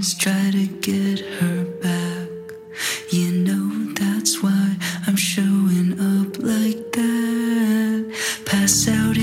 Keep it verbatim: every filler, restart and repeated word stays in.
try to get her back. You know that's why I'm showing up like that. Pass out